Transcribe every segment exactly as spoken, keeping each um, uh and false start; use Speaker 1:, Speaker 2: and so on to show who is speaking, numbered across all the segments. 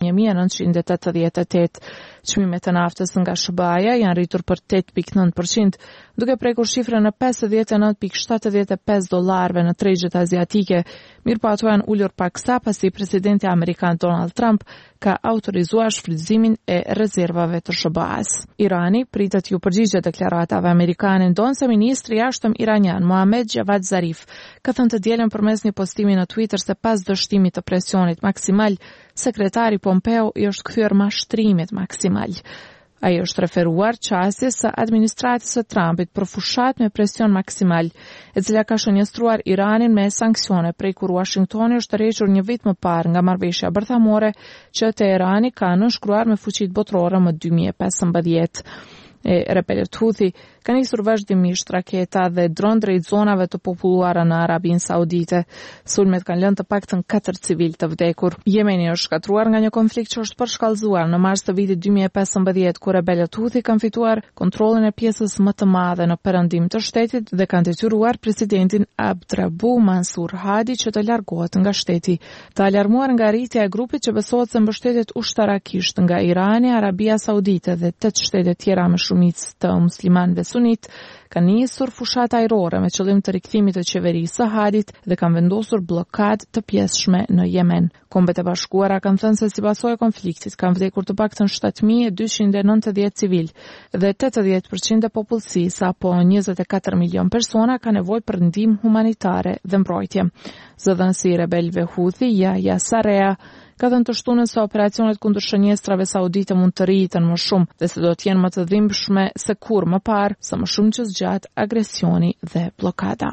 Speaker 1: një mijë e nëntëqind e tetëdhjetë e tetë. Çmimet e naftës nga S B A-ja janë rritur për tetë pikë nëntë përqind, duke prekur shifrën e pesëdhjetë e nëntë pikë shtatëdhjetë e pesë dollarëve në tregjet aziatike. Mirë po ato janë ulur paksa pasi presidenti amerikan Donald Trump ka autorizuar shfrytëzimin e rezervave të S B A-s. Irani pritet ju përgjigje deklaratave amerikane, ndonse ministri i jashtëm iranian Mohammad Javad Zarif ka thënë të dielën përmes një postimi në Twitter se pas dështimit të presionit maksimal, sekretari Pompeo i është kthyer mashtrimit maksimal. Ai është referuar çastjes së administratës së Trumpit për fushat me presion maksimal, e cila ka shënjestruar Iranin me sanksione prej kur Washingtoni është tërhequr një vit më parë nga marrëveshja bërthamore që Teherani ka nënshkruar me fuqitë botërore më dy mijë e pesëmbëdhjetë. E rebelët Houthi ka nisur vazhdimisht raketa dhe dron drejt zonave të populluara në Arabinë Saudite. Sulmet kanë lënë të paktën katër civil të vdekur. Jemeni është shkatruar nga një konflikt që është përshkallëzuar në mars të vitit dy mijë e pesëmbëdhjetë, kur rebelët Houthi kanë fituar kontrollin e pjesës më të madhe në perëndim të shtetit dhe kanë detyruar presidentin Abdrabu Mansur Hadi që të largohet nga shteti. Të alarmuar nga rritja e grupit që besohet se mbështetet ushtarakisht nga Irani, Arabia Saudite dhe tetë shtete tjera me shumicë të muslimanëve sunit, ka nisur fushat ajrore me qëllim të rikthimit të qeverisë së Hadit dhe kanë vendosur bllokadë të pjesshme në Yemen. Kombet e Bashkuara kanë thënë se si pasojë e konfliktit kanë vdekur të paktën shtatë mijë e dyqind e nëntëdhjetë civil dhe tetëdhjetë përqind e popullsisë apo njëzet e katër milion persona ka nevojë për ndihmë humanitare dhe mbrojtje. Zëdhënësi i rebelëve Houthi Yahya Sarea ka thënë të shtunën se operacionet kundër shënjestrave saudite mund të rriten më shumë dhe se do të jenë më të dhimbshme se kur më parë, sa më shumë që zgjat agresioni dhe blokada.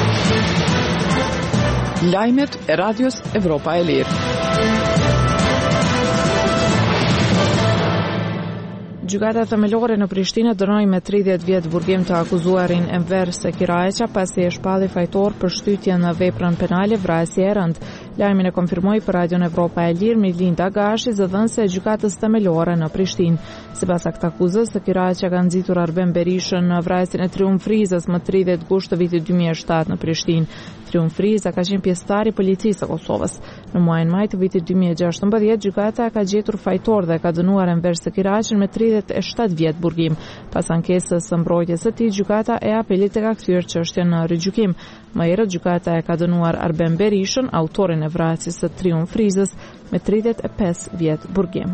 Speaker 2: Lajmet e Radios Evropa e Lirë.
Speaker 1: Gjykata themelore në Prishtinë dënoi me tridhjetë vjet burgim të akuzuarin Enver Sekiraiça pasi e shpalli fajtor për shtytje në veprën penale vrasje e rëndë. Lajmin e konfirmoi për Radion Evropa e Lirë Milinda Gashi, zëdhënëse e gjykatës themelore në Prishtinë. Sipas akt akuzës, Sekiraiça ka nxitur Arben Berishën në vrasjen e Triumfrizës më tridhjetë gusht të vitit dy mijë e shtatë në Prishtinë. Triumfriza ka qenë pjesëtar i policisë së Kosovës. Në muajin maj të vitit dy mijë e gjashtëmbëdhjetë, gjykata ka gjetur fajtor dhe ka dënuar Enver Sekiraiçën me tridhjetë e shtatë vjet burgim. Pas ankesës së mbrojtjes së tij, gjykata e apelit e ka kthyer çështjen në rigjykim. Më herët gjykata e ka dënuar Arben Berishën, autorin e vrasjes së Triumfrizës, me tridhjetë e pesë vjet burgim.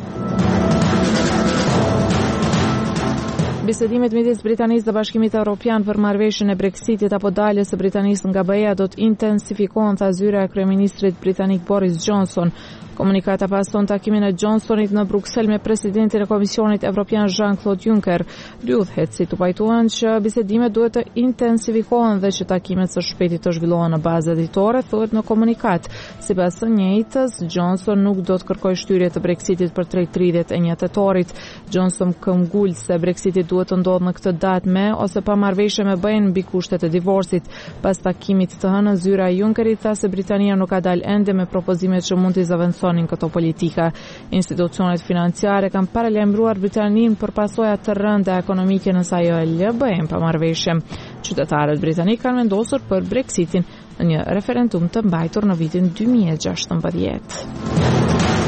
Speaker 1: Bisedimet midis Britanisë dhe Bashkimit Evropian për marrëveshjen e Brexitit apo daljes së Britanisë nga B E A do të intensifikohen, tha zyra e kryeministrit britanik Boris Johnson. Komunikata pas ton takimin e Johnsonit në Bruksel me presidentin e Komisionit Evropian Jean-Claude Juncker. Dy udhëheqësit u pajtuan që bisedimet duhet të intensifikohen dhe që takimet së shpejti të zhvillohen në bazë ditore, thuhet në komunikat. Sipas së njëjtës, Johnson nuk do të kërkojë shtyrje të Brexitit për drejt tridhjetë e një tetorit. Johnson këmbgul se Brexiti duhet të ndodhë në këtë datë me ose pa marrëveshje me B E A-n mbi kushtet e divorcit. Pas takimit të hënën, zyra e Junckerit tha se Britania nuk ka dalë ende me propozimet që mund t'i zaventsonin këto politika. Institucionet financiare kanë paralajmëruar Britaninë për pasoja të rënda ekonomike nëse ajo e lë B E A-n pa marrëveshje. Qytetarët britanik kanë vendosur për Brexitin në një referendum të mbajtur në vitin dy mijë e gjashtëmbëdhjetë.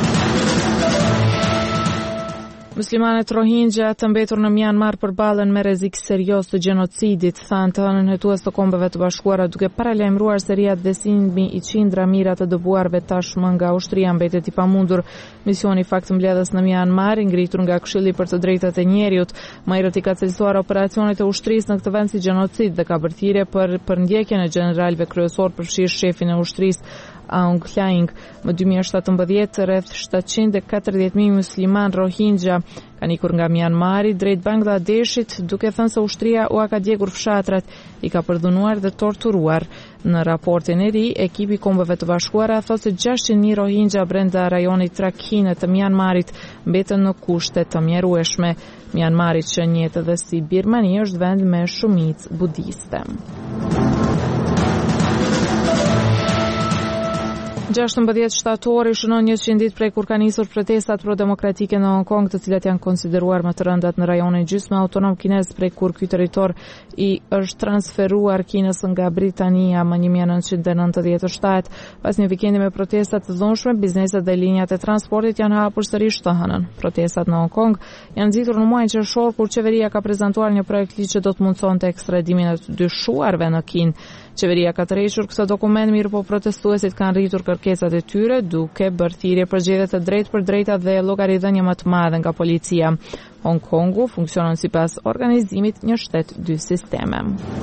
Speaker 1: Muslimanët Rohingya të mbetur në Myanmar përballen me rrezik serioz të gjenocidit, thanë të hënën hetues të Kombeve të Bashkuara, duke paralajmëruar se rreth dizimi i qindra mijëra të dëbuarve tashmë nga ushtria mbetet i pamundur. Misioni faktëmbledhës në Myanmar, i ngritur nga Këshilli për të Drejtat e Njerëzit, më herët i ka cilësuar operacionet e ushtrisë në këtë vend si gjenocid dhe ka bërthirrje për përndjekjen e generalëve kryesor, përfshirë shefin e ushtrisë Aung Hlaing. Më dy mijë e shtatëmbëdhjetë, rreth shtatëqind e katërdhjetë mijë musliman Rohingya kanë ikur nga Myanmari drejt Bangladeshit, duke thënë se ushtria u ka djegur fshatrat, i ka përdhunuar dhe torturuar. Në raportin e ri, ekipi Kombeve të Bashkuara thotë se gjashtëqind mijë Rohingya brenda rajonit Rakhine të Myanmarit mbeten në kushte të mjerueshme. Myanmari, që njihet edhe si Birmani, është vend me shumicë budiste. gjashtëmbëdhjetë shtatori shënon njëqind ditë prej kur ka nisur protestat pro-demokratike në Hong Kong, të cilat janë konsideruar më të rëndat në rajonin gjysmë autonom kinez, prej kur ky territor i është transferuar Kinës nga Britania më një mijë e nëntëqind e nëntëdhjetë e shtatë. Pas një vikendi me protesta të dhunshme, bizneset dhe linjat e transportit janë hapur sërish të hënën. Protestat në Hong Kong janë nxitur në muajin qershor, kur qeveria ka prezantuar një projekt ligj që do të mundsonte ekstradimin e të dyshuarve në Kinë. Qeveria ka tërhequr këtë dokument, mirë po protestuesit kanë rritur kërkesat e tyre, duke bërë thirrje për zgjedhje të drejtë për drejta dhe llogaridhënie më të madhe nga policia. Hong Kongu funksionon sipas organizimit një shtet dy sisteme.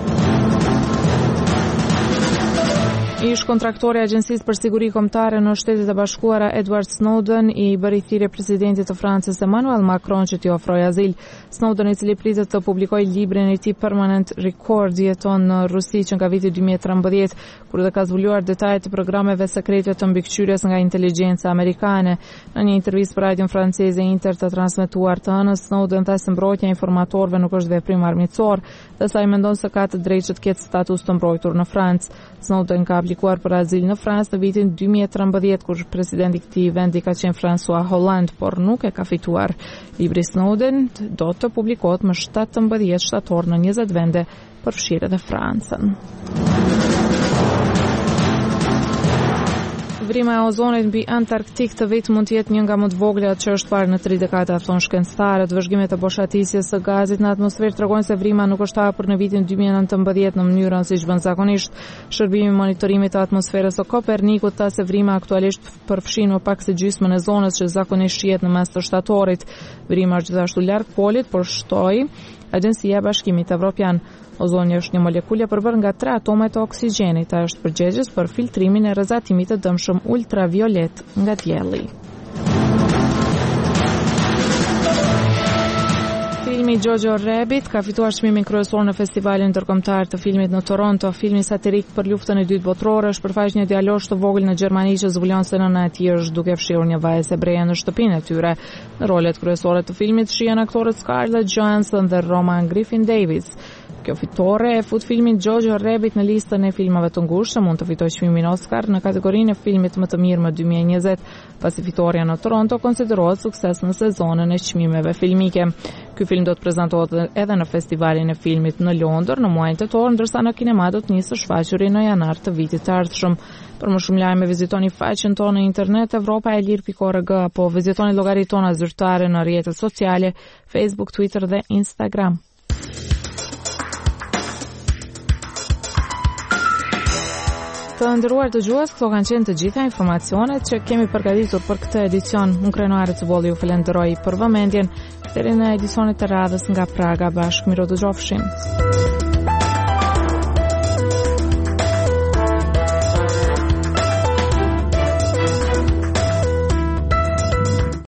Speaker 1: Ish kontraktori i Agjencisë për Siguri Kombëtare në Shtetet e Bashkuara Edward Snowden i bëri thirrje presidentit të Francës Emmanuel Macron që t'i ofrojë azil. Snowden, i cili pritet të publikojë librin e tij Permanent Record, jeton në Rusi që nga viti dy mijë e trembëdhjetë, kur dhe ka zbuluar detajet e programeve sekrete të mbikëqyrjes nga inteligjenca amerikane. Në një intervistë për radion franceze Inter të transmetuar të hënës, Snowden tha se mbrojtja e informatorëve nuk është veprim armiqësor, dhe sa i mendon se ka të drejtë që të ketë status të mbrojtur në Francë. Snowden ka aplikuar për azil në Francë në vitin dy mijë e trembëdhjetë, kur presidenti i këtij vendi ka qenë François Hollande, por nuk e ka fituar. Libri Snowden do të publikohet më shtatëmbëdhjetë shtator në njëzet vende, përfshirë edhe Francën. Vrimë e ozonit mbi Antarktik të vit mund të jetë një nga më të voglat që është parë në tri dekada, thon shkencëtarët. Vëzhgimet e boshatisjes së gazit në atmosferë tregojnë se vriма nuk është hapur në vitin dy mijë e nëntëmbëdhjetë në mënyrën siç bën zakonisht. Shërbimi i monitorimit të atmosferës së Kopernikut tha se vrima aktualisht përfshin më pak se gjysmën e zonës që zakonisht shihet në mes të shtatorit. Vrima është gjithashtu larg polit, por shtoi Agjencia e Bashkimit Evropian. Ozoni është një molekulë e përbërë nga tre atome të oksigjenit. Ai është përgjegjës për filtrimin e rrezatimit të dëmshëm ultraviolet nga dielli. Filmi Jojo Rabbit ka fituar çmimin kryesor në festivalin ndërkombëtar të filmit në Toronto. Filmi satirik për luftën e dytë botërore shpërfaq një djalosh të vogël në Gjermani që zbulon se nëna e tij është duke fshirur një vajzë hebreje në shtëpinë e tyre. Në rolet kryesore të filmit shihen aktorët Scarlett Johansson dhe Roman Griffin Davis. Kjo fitore e fut filmin Jojo Rabbit në listën e filmave të ngushtë, mund të fitojë çmimin Oscar në kategorinë e filmit më të mirë më dy mijë e njëzet, pasi fitoria në Toronto konsiderohet sukses në sezonën e çmimeve filmike. Ky film do të prezantohet edhe në festivalin e filmit në Londër në muajin tetor, ndërsa në kinema do të nisë shfaquri në janar të vitit të ardhshëm. Për më shumë lajme vizitoni faqen tonë në internet europa e lir pikë org apo vizitoni llogaritë tona zyrtare në rrjetet sociale Facebook, Twitter dhe Instagram. Të nderuar dëgjues, këto kanë qenë të gjitha informacionet që kemi përgatitur për këtë edicion. Unë Krenuare Cëbolli ju falenderoj për vëmendjen. Deri në edicionet e radhës nga Praga, bashkë miro dëgjofshim.